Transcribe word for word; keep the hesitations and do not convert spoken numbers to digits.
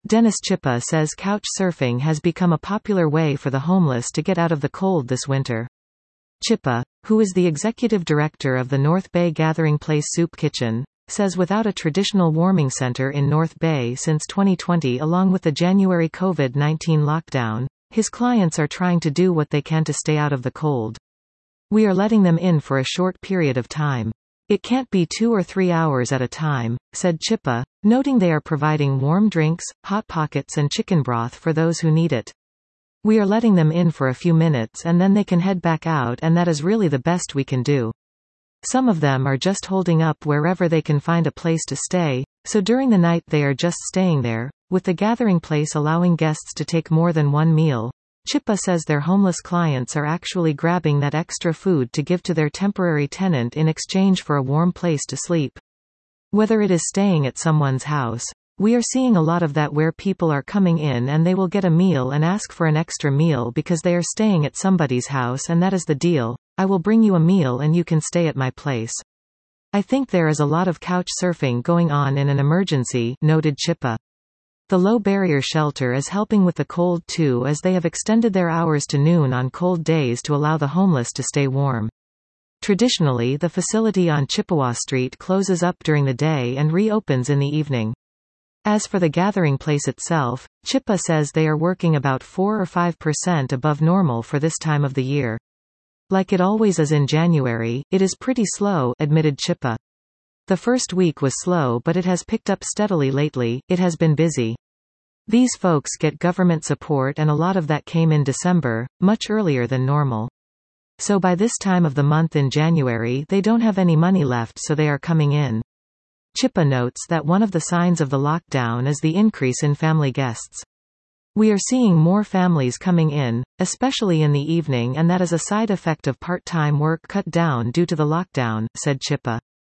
Dennis Chippa says couch surfing has become a popular way for the homeless to get out of the cold this winter. Chippa, who is the executive director of the North Bay Gathering Place Soup Kitchen, says without a traditional warming center in North Bay since twenty twenty along with the January COVID nineteen lockdown, his clients are trying to do what they can to stay out of the cold. We are letting them in for a short period of time. It can't be two or three hours at a time, said Chippa, noting they are providing warm drinks, hot pockets and chicken broth for those who need it. We are letting them in for a few minutes and then they can head back out, and that is really the best we can do. Some of them are just holding up wherever they can find a place to stay, so during the night they are just staying there, with the gathering place allowing guests to take more than one meal. Chippa says their homeless clients are actually grabbing that extra food to give to their temporary tenant in exchange for a warm place to sleep. Whether it is staying at someone's house, we are seeing a lot of that where people are coming in and they will get a meal and ask for an extra meal because they are staying at somebody's house, and that is the deal. I will bring you a meal and you can stay at my place. I think there is a lot of couch surfing going on in an emergency, noted Chippa. The Low Barrier Shelter is helping with the cold too, as they have extended their hours to noon on cold days to allow the homeless to stay warm. Traditionally, the facility on Chippewa Street closes up during the day and reopens in the evening. As for the gathering place itself, Chippa says they are working about four or five percent above normal for this time of the year. Like it always is in January, it is pretty slow, admitted Chippa. The first week was slow, but it has picked up steadily lately. It has been busy. These folks get government support and a lot of that came in December, much earlier than normal. So by this time of the month in January they don't have any money left, so they are coming in. Chippa notes that one of the signs of the lockdown is the increase in family guests. We are seeing more families coming in, especially in the evening, and that is a side effect of part-time work cut down due to the lockdown, said Chippa.